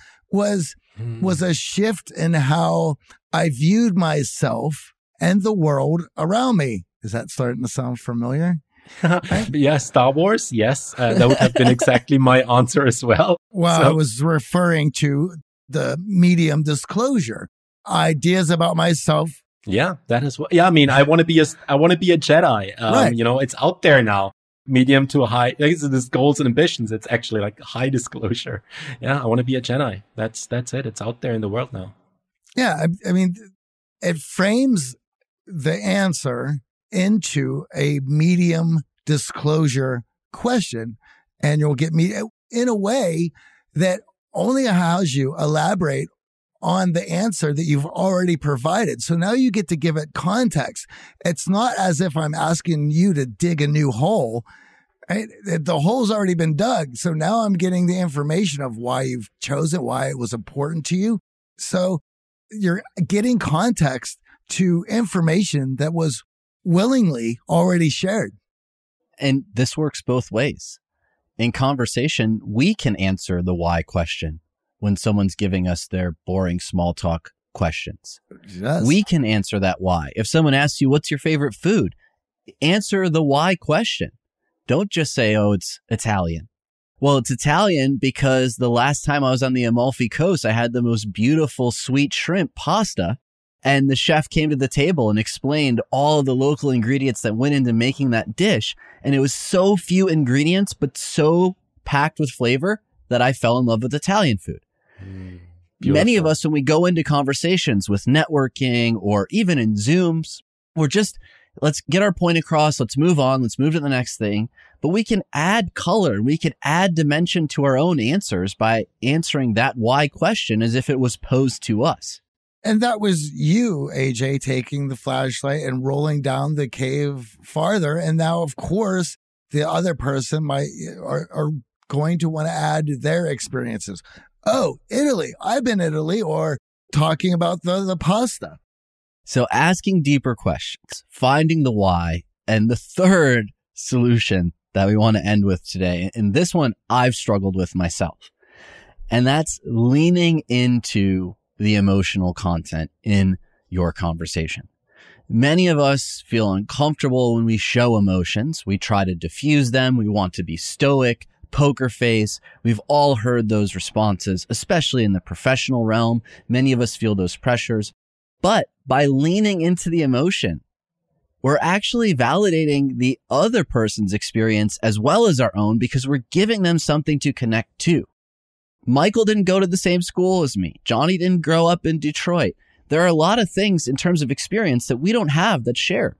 a shift in how I viewed myself and the world around me. Is that starting to sound familiar? Yeah, Star Wars. Yes, that would have been exactly my answer as well. Well, I was referring to the medium disclosure. Ideas about myself. Yeah, that is what. Yeah, I mean, I want to be a Jedi. Right. You know, it's out there now. Medium to high. These are this goals and ambitions. It's actually like high disclosure. Yeah, I want to be a Jedi. That's it. It's out there in the world now. Yeah, I mean, it frames the answer into a medium disclosure question, and you'll get me in a way that only allows you elaborate on the answer that you've already provided. So now you get to give it context. It's not as if I'm asking you to dig a new hole. Right? The hole's already been dug. So now I'm getting the information of why you've chosen, why it was important to you. So you're getting context to information that was willingly already shared. And this works both ways. In conversation, we can answer the why question when someone's giving us their boring small talk questions. Yes. We can answer that why. If someone asks you, what's your favorite food? Answer the why question. Don't just say, oh, it's Italian. Well, it's Italian because the last time I was on the Amalfi Coast, I had the most beautiful sweet shrimp pasta. And the chef came to the table and explained all of the local ingredients that went into making that dish. And it was so few ingredients, but so packed with flavor that I fell in love with Italian food. Many of us, when we go into conversations with networking or even in Zooms, we're just, let's get our point across. Let's move on. Let's move to the next thing. But we can add color. We can add dimension to our own answers by answering that why question as if it was posed to us. And that was you, AJ, taking the flashlight and rolling down the cave farther. And now, of course, the other person are going to want to add their experiences. Oh, Italy. I've been to Italy, or talking about the pasta. So asking deeper questions, finding the why, and the third solution that we want to end with today. And this one I've struggled with myself. And that's leaning into the emotional content in your conversation. Many of us feel uncomfortable when we show emotions. We try to diffuse them. We want to be stoic, poker face. We've all heard those responses, especially in the professional realm. Many of us feel those pressures. But by leaning into the emotion, we're actually validating the other person's experience as well as our own because we're giving them something to connect to. Michael didn't go to the same school as me. Johnny didn't grow up in Detroit. There are a lot of things in terms of experience that we don't have that's shared.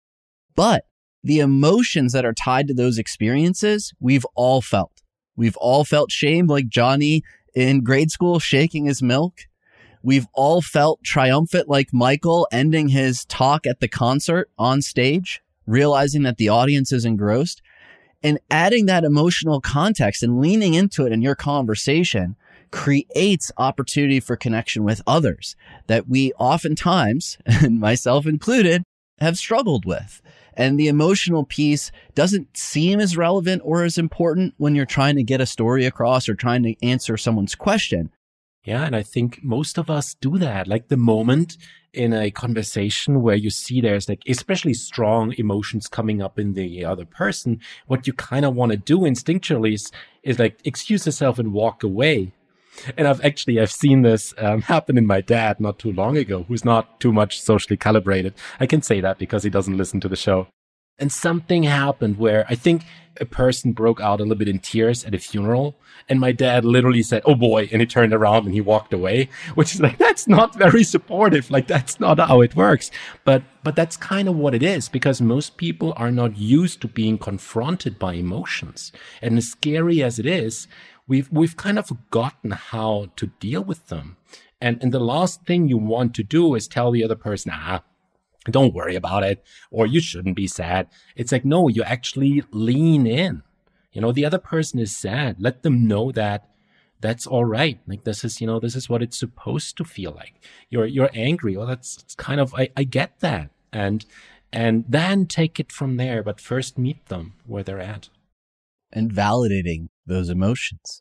But the emotions that are tied to those experiences, we've all felt. We've all felt shame like Johnny in grade school shaking his milk. We've all felt triumphant like Michael ending his talk at the concert on stage, realizing that the audience is engrossed. And adding that emotional context and leaning into it in your conversation creates opportunity for connection with others that we oftentimes, and myself included, have struggled with. And the emotional piece doesn't seem as relevant or as important when you're trying to get a story across or trying to answer someone's question. Yeah, and I think most of us do that. Like the moment in a conversation where you see there's like especially strong emotions coming up in the other person, what you kind of want to do instinctually is like excuse yourself and walk away. And I've seen this happen in my dad not too long ago, who's not too much socially calibrated. I can say that because he doesn't listen to the show. And something happened where I think a person broke out a little bit in tears at a funeral. And my dad literally said, "Oh boy." And he turned around and he walked away, which is like, that's not very supportive. Like, that's not how it works. But that's kind of what it is, because most people are not used to being confronted by emotions. And as scary as it is, we've kind of forgotten how to deal with them. And the last thing you want to do is tell the other person, don't worry about it, or you shouldn't be sad. It's like, no, you actually lean in. You know, the other person is sad. Let them know that that's all right. Like, this is what it's supposed to feel like. You're angry. Well, it's kind of, I get that. And then take it from there. But first meet them where they're at. And validating those emotions.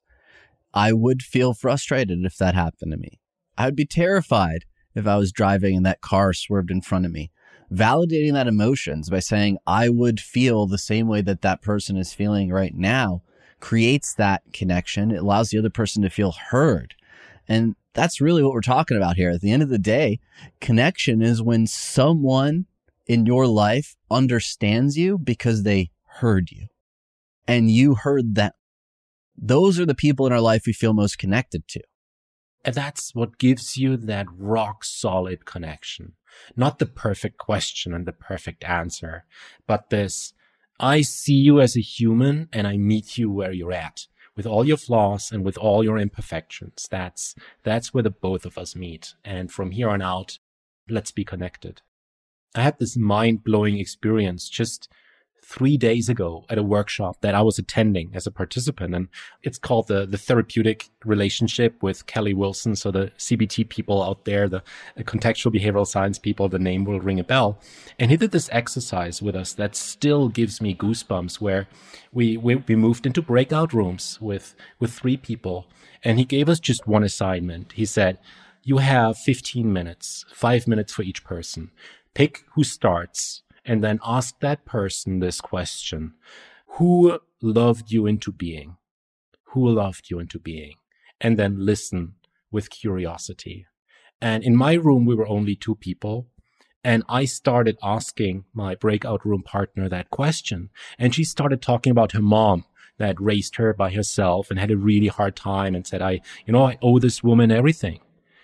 I would feel frustrated if that happened to me. I would be terrified if I was driving and that car swerved in front of me. Validating that emotions by saying I would feel the same way that that person is feeling right now creates that connection. It allows the other person to feel heard. And that's really what we're talking about here. At the end of the day, connection is when someone in your life understands you because they heard you and you heard them. Those are the people in our life we feel most connected to. And that's what gives you that rock solid connection. Not the perfect question and the perfect answer, but this, I see you as a human and I meet you where you're at with all your flaws and with all your imperfections. That's where the both of us meet. And from here on out, let's be connected. I had this mind-blowing experience just 3 days ago at a workshop that I was attending as a participant. And it's called the Therapeutic Relationship with Kelly Wilson. So the CBT people out there, the contextual behavioral science people, the name will ring a bell. And he did this exercise with us that still gives me goosebumps, where we moved into breakout rooms with 3 people. And he gave us just one assignment. He said, you have 15 minutes, 5 minutes for each person. Pick who starts. And then ask that person this question: who loved you into being? Who loved you into being? And then listen with curiosity. And in my room, we were only 2 people. And I started asking my breakout room partner that question. And she started talking about her mom that raised her by herself and had a really hard time and said, I owe this woman everything.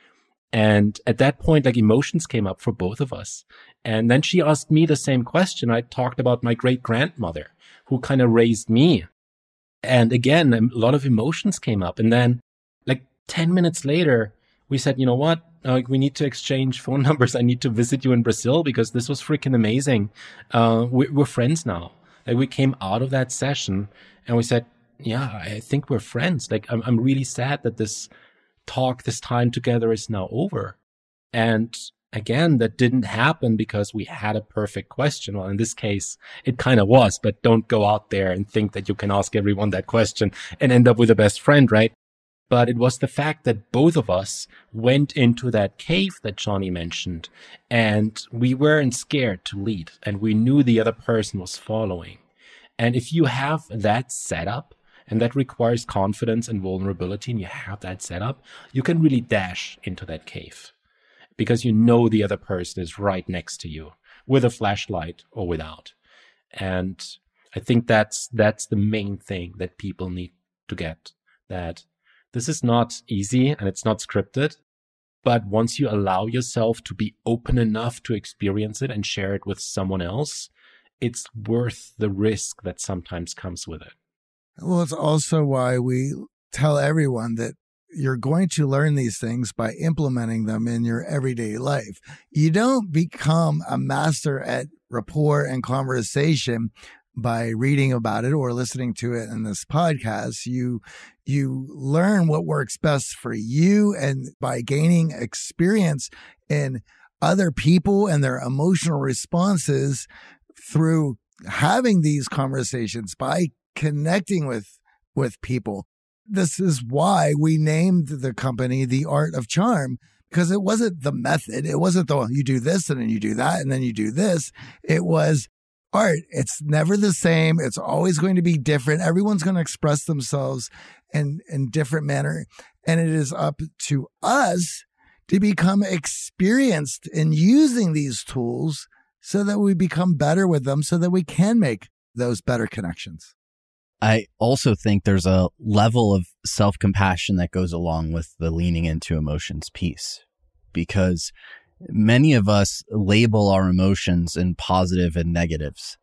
And at that point, like, emotions came up for both of us. And then she asked me the same question. I talked about my great grandmother who kind of raised me. And again, a lot of emotions came up. And then like 10 minutes later, we said, you know what? We need to exchange phone numbers. I need to visit you in Brazil because this was freaking amazing. We're friends now. Like, we came out of that session and we said, yeah, I think we're friends. Like, I'm really sad that this time together is now over. And again, that didn't happen because we had a perfect question. Well, in this case, it kind of was, but don't go out there and think that you can ask everyone that question and end up with a best friend, right? But it was the fact that both of us went into that cave that Johnny mentioned, and we weren't scared to lead, and we knew the other person was following. And if you have that setup, and that requires confidence and vulnerability, and you have that set up, you can really dash into that cave because you know the other person is right next to you. with a flashlight or without. And I think that's the main thing that people need to get, that this is not easy and it's not scripted. But once you allow yourself to be open enough to experience it and share it with someone else, it's worth the risk that sometimes comes with it. Well, it's also why we tell everyone that you're going to learn these things by implementing them in your everyday life. You don't become a master at rapport and conversation by reading about it or listening to it in this podcast. You learn what works best for you, and by gaining experience in other people and their emotional responses through having these conversations, by connecting with people. This is why we named the company The Art of Charm, because it wasn't the method. It wasn't you do this and then you do that and then you do this. It was art. It's never the same. It's always going to be different. Everyone's going to express themselves in different manner. And it is up to us to become experienced in using these tools so that we become better with them, so that we can make those better connections. I also think there's a level of self-compassion that goes along with the leaning into emotions piece, because many of us label our emotions in positive and negatives.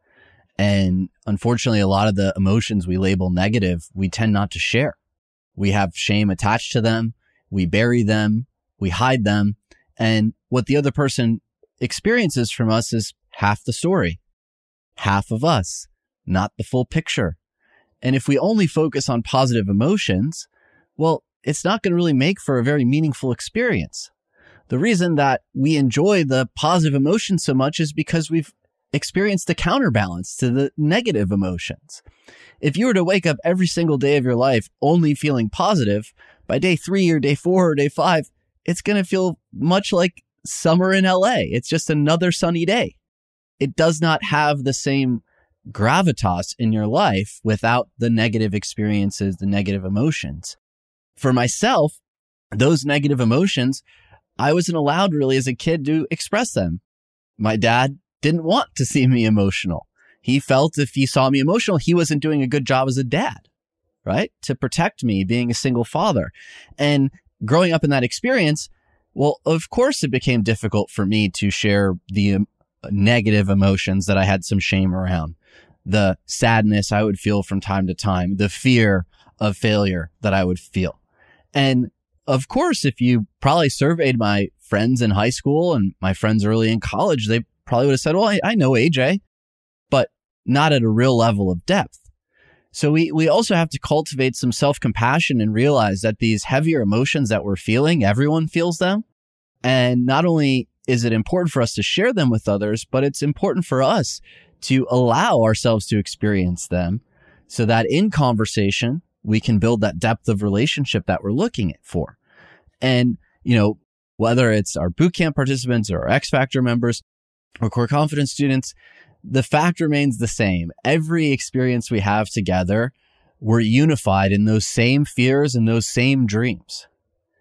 And unfortunately, a lot of the emotions we label negative, we tend not to share. We have shame attached to them. We bury them. We hide them. And what the other person experiences from us is half the story, half of us, not the full picture. And if we only focus on positive emotions, well, it's not going to really make for a very meaningful experience. The reason that we enjoy the positive emotions so much is because we've experienced a counterbalance to the negative emotions. If you were to wake up every single day of your life only feeling positive, by day 3 or day 4 or day 5, it's going to feel much like summer in LA. It's just another sunny day. It does not have the same gravitas in your life without the negative experiences, the negative emotions. For myself, those negative emotions, I wasn't allowed really as a kid to express them. My dad didn't want to see me emotional. He felt if he saw me emotional, he wasn't doing a good job as a dad, right? To protect me, being a single father. And growing up in that experience, well, of course it became difficult for me to share the negative emotions that I had some shame around. The sadness I would feel from time to time, the fear of failure that I would feel. And of course, if you probably surveyed my friends in high school and my friends early in college, they probably would have said, well, I know AJ, but not at a real level of depth. So we also have to cultivate some self-compassion and realize that these heavier emotions that we're feeling, everyone feels them. And not only is it important for us to share them with others, but it's important for us to allow ourselves to experience them so that in conversation, we can build that depth of relationship that we're looking for. And, whether it's our bootcamp participants or our X Factor members or Core Confidence students, the fact remains the same. Every experience we have together, we're unified in those same fears and those same dreams.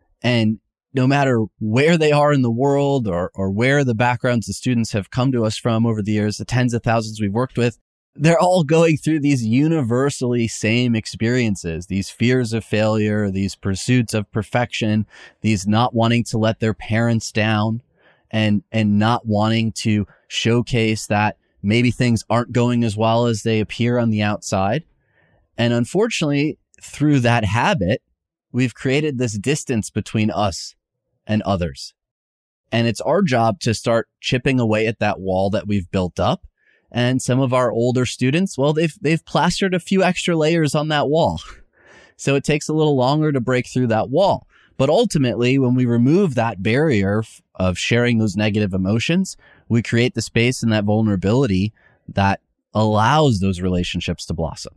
And no matter where they are in the world or where the backgrounds the students have come to us from over the years, the tens of thousands we've worked with, they're all going through these universally same experiences, these fears of failure, these pursuits of perfection, these not wanting to let their parents down and not wanting to showcase that maybe things aren't going as well as they appear on the outside. And unfortunately, through that habit, we've created this distance between us and others. And it's our job to start chipping away at that wall that we've built up. And some of our older students, well, they've plastered a few extra layers on that wall. So it takes a little longer to break through that wall. But ultimately, when we remove that barrier of sharing those negative emotions, we create the space and that vulnerability that allows those relationships to blossom.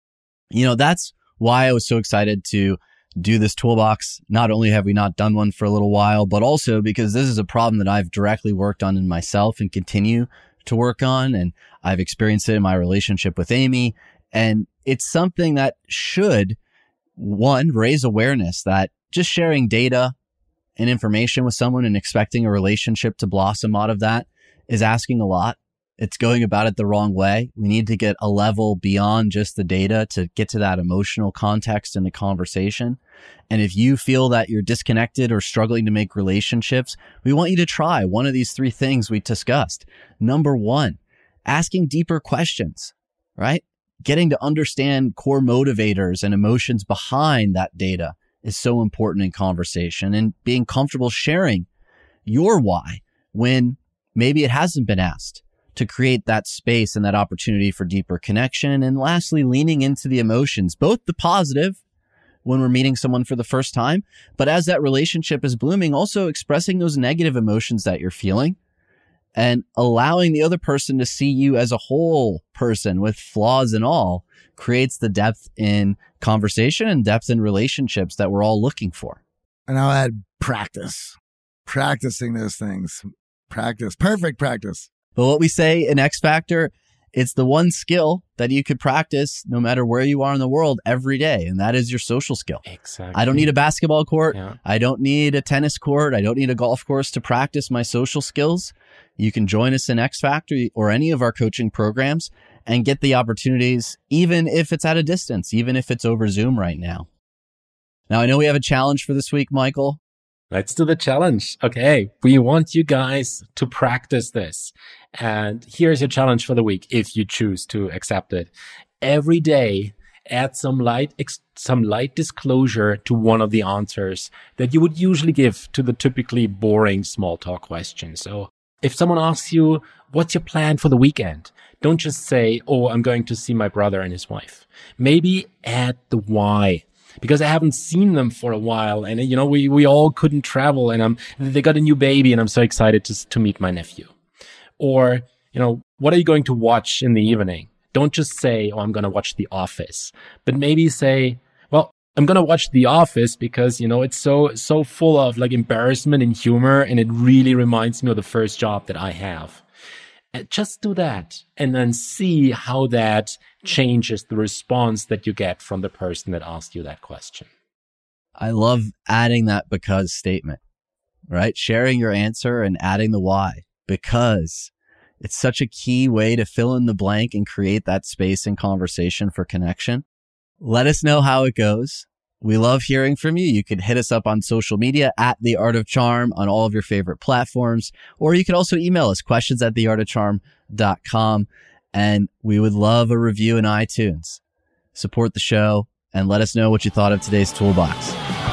That's why I was so excited to do this toolbox. Not only have we not done one for a little while, but also because this is a problem that I've directly worked on in myself and continue to work on. And I've experienced it in my relationship with Amy. And it's something that should, one, raise awareness that just sharing data and information with someone and expecting a relationship to blossom out of that is asking a lot. It's going about it the wrong way. We need to get a level beyond just the data to get to that emotional context in the conversation. And if you feel that you're disconnected or struggling to make relationships, we want you to try one of these 3 things we discussed. Number 1, asking deeper questions, right? Getting to understand core motivators and emotions behind that data is so important in conversation, and being comfortable sharing your why when maybe it hasn't been asked, to create that space and that opportunity for deeper connection. And lastly, leaning into the emotions, both the positive when we're meeting someone for the first time, but as that relationship is blooming, also expressing those negative emotions that you're feeling and allowing the other person to see you as a whole person with flaws and all creates the depth in conversation and depth in relationships that we're all looking for. And I'll add practice. Practicing those things. Practice. Perfect practice. But what we say in X Factor, it's the one skill that you could practice no matter where you are in the world every day. And that is your social skill. Exactly. I don't need a basketball court. Yeah. I don't need a tennis court. I don't need a golf course to practice my social skills. You can join us in X Factor or any of our coaching programs and get the opportunities, even if it's at a distance, even if it's over Zoom right now. Now, I know we have a challenge for this week, Michael. Let's do the challenge. Okay. We want you guys to practice this. And here's your challenge for the week, if you choose to accept it. Every day, add some light disclosure to one of the answers that you would usually give to the typically boring small talk question. So if someone asks you, what's your plan for the weekend? Don't just say, oh, I'm going to see my brother and his wife. Maybe add the why. Because I haven't seen them for a while, and we all couldn't travel, and they got a new baby, and I'm so excited to meet my nephew. Or what are you going to watch in the evening? Don't just say, oh, I'm going to watch The Office, but maybe say, well, I'm going to watch The Office because it's so full of like embarrassment and humor, and it really reminds me of the first job that I have. Just do that and then see how that changes the response that you get from the person that asked you that question. I love adding that because statement, right? Sharing your answer and adding the why, because it's such a key way to fill in the blank and create that space and conversation for connection. Let us know how it goes. We love hearing from you. You could hit us up on social media at The Art of Charm on all of your favorite platforms, or you could also email us questions@theartofcharm.com. And we would love a review in iTunes. Support the show and let us know what you thought of today's toolbox.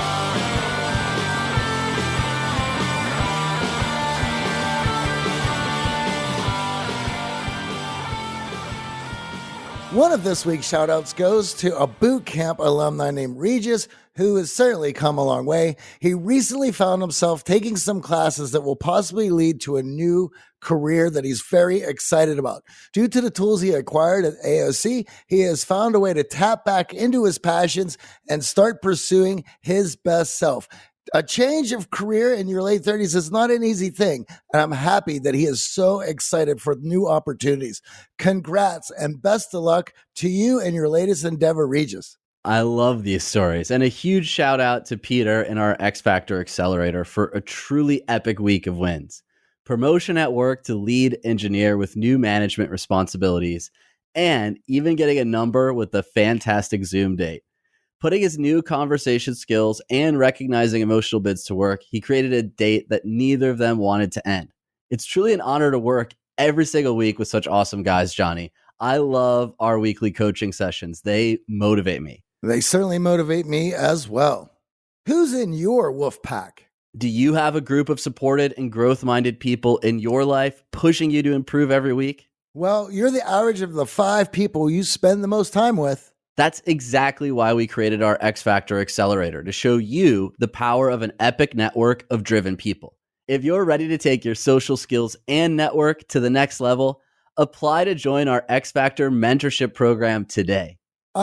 One of this week's shout-outs goes to a boot camp alumni named Regis, who has certainly come a long way. He recently found himself taking some classes that will possibly lead to a new career that he's very excited about. Due to the tools he acquired at AOC, he has found a way to tap back into his passions and start pursuing his best self. A change of career in your late 30s is not an easy thing, and I'm happy that he is so excited for new opportunities. Congrats and best of luck to you and your latest endeavor, Regis. I love these stories, and a huge shout out to Peter and our X Factor Accelerator for a truly epic week of wins. Promotion at work to lead engineer with new management responsibilities, and even getting a number with a fantastic Zoom date. Putting his new conversation skills and recognizing emotional bids to work, he created a date that neither of them wanted to end. It's truly an honor to work every single week with such awesome guys, Johnny. I love our weekly coaching sessions. They motivate me. They certainly motivate me as well. Who's in your wolf pack? Do you have a group of supported and growth-minded people in your life pushing you to improve every week? Well, you're the average of the 5 people you spend the most time with. That's exactly why we created our X Factor Accelerator, to show you the power of an epic network of driven people. If you're ready to take your social skills and network to the next level, apply to join our X Factor mentorship program today.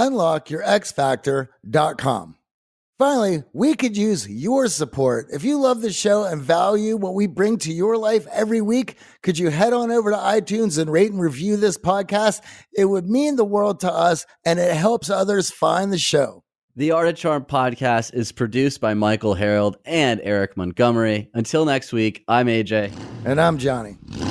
UnlockYourXFactor.com. Finally, we could use your support. If you love the show and value what we bring to your life every week, could you head on over to iTunes and rate and review this podcast? It would mean the world to us, and it helps others find the show. The Art of Charm podcast is produced by Michael Harold and Eric Montgomery. Until next week, I'm AJ. And I'm Johnny.